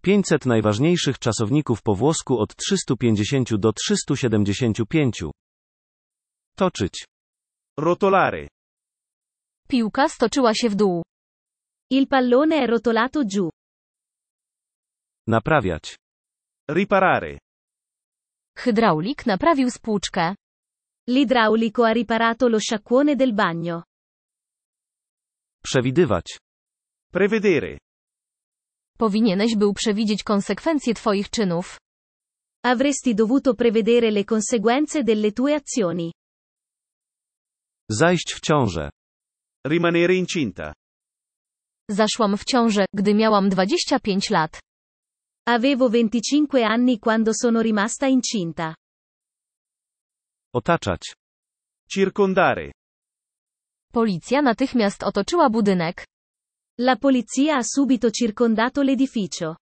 500 najważniejszych czasowników po włosku od 350 do 375. Toczyć. Rotolare. Piłka stoczyła się w dół. Il pallone è rotolato giù. Naprawiać. Riparare. Hydraulik naprawił spłuczkę. L'idraulico ha riparato lo sciacquone del bagno. Przewidywać. Prevedere. Powinieneś był przewidzieć konsekwencje twoich czynów. Avresti dovuto prevedere le conseguenze delle tue azioni. Zajść w ciążę. Rimanere incinta. Zaszłam w ciążę, gdy miałam 25 lat. Avevo 25 anni quando sono rimasta incinta. Otaczać. Circondare. Policja natychmiast otoczyła budynek. La polizia ha subito circondato l'edificio.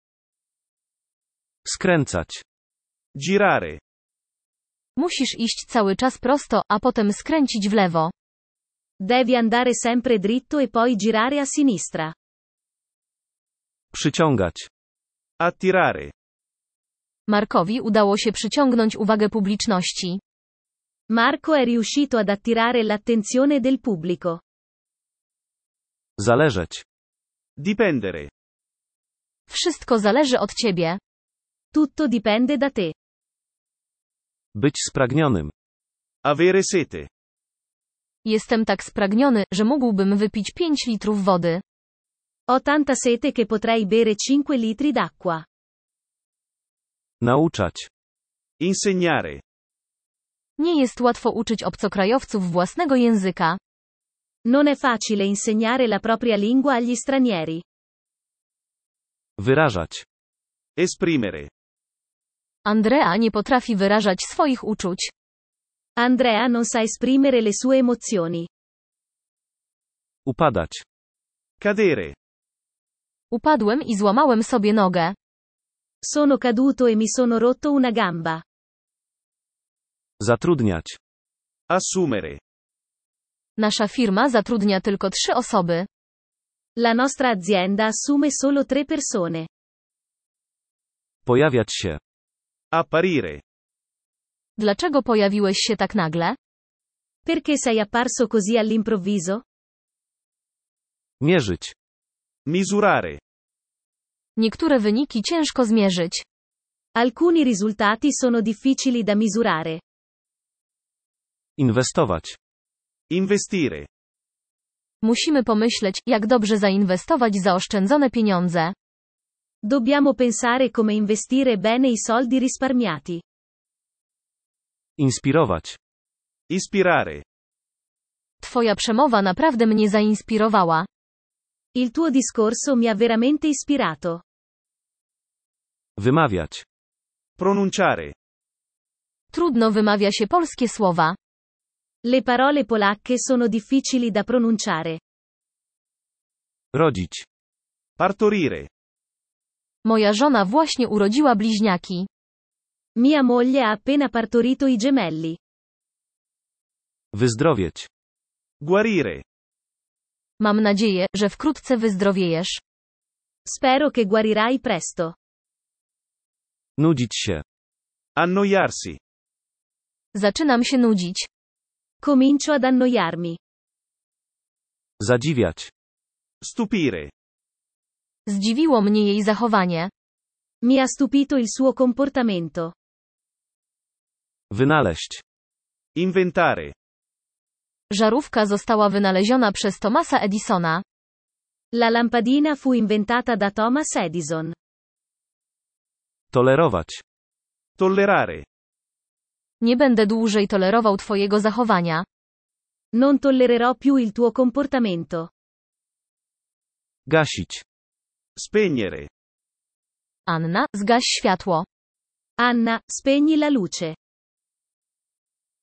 Skręcać. Girare. Musisz iść cały czas prosto, a potem skręcić w lewo. Devi andare sempre dritto e poi girare a sinistra. Przyciągać. Attirare. Markowi udało się przyciągnąć uwagę publiczności. Marco è riuscito ad attirare l'attenzione del pubblico. Zależeć. Dipendere. Wszystko zależy od ciebie. Tutto dipende da te. Być spragnionym. Avere sete. Jestem tak spragniony, że mógłbym wypić 5 litrów wody. Ho tanta sete che potrei bere 5 litri d'acqua. Nauczać. Insegnare. Nie jest łatwo uczyć obcokrajowców własnego języka. Non è facile insegnare la propria lingua agli stranieri. Wyrażać. Esprimere. Andrea nie potrafi wyrażać swoich uczuć. Andrea non sa esprimere le sue emozioni. Upadać. Cadere. Upadłem i złamałem sobie nogę. Sono caduto e mi sono rotto una gamba. Zatrudniać. Assumere. Nasza firma zatrudnia tylko 3 osoby. La nostra azienda assume solo 3 persone. Pojawiać się. Apparire. Dlaczego pojawiłeś się tak nagle? Perché sei apparso così all'improvviso? Mierzyć. Misurare. Niektóre wyniki ciężko zmierzyć. Alcuni risultati sono difficili da misurare. Inwestować. Investire. Musimy pomyśleć, jak dobrze zainwestować zaoszczędzone pieniądze. Dobbiamo pensare come investire bene i soldi risparmiati. Inspirować. Ispirare. Twoja przemowa naprawdę mnie zainspirowała. Il tuo discorso mi ha veramente ispirato. Wymawiać. Pronunciare. Trudno wymawia się polskie słowa. Le parole polacche sono difficili da pronunciare. Rodzić. Partorire. Moja żona właśnie urodziła bliźniaki. Mia moglie ha appena partorito i gemelli. Wyzdrowieć. Guarire. Mam nadzieję, że wkrótce wyzdrowiejesz. Spero che guarirai presto. Nudzić się. Annoiarsi. Zaczynam się nudzić. Comincio ad annoiarmi. Zadziwiać. Stupire. Zdziwiło mnie jej zachowanie. Mi ha stupito il suo comportamento. Wynaleźć. Inventare. Żarówka została wynaleziona przez Thomasa Edisona. La lampadina fu inventata da Thomas Edison. Tolerować. Tollerare. Nie będę dłużej tolerował twojego zachowania. Non tollererò più il tuo comportamento. Gasić. Spegnere. Anna, zgaś światło. Anna, spegni la luce.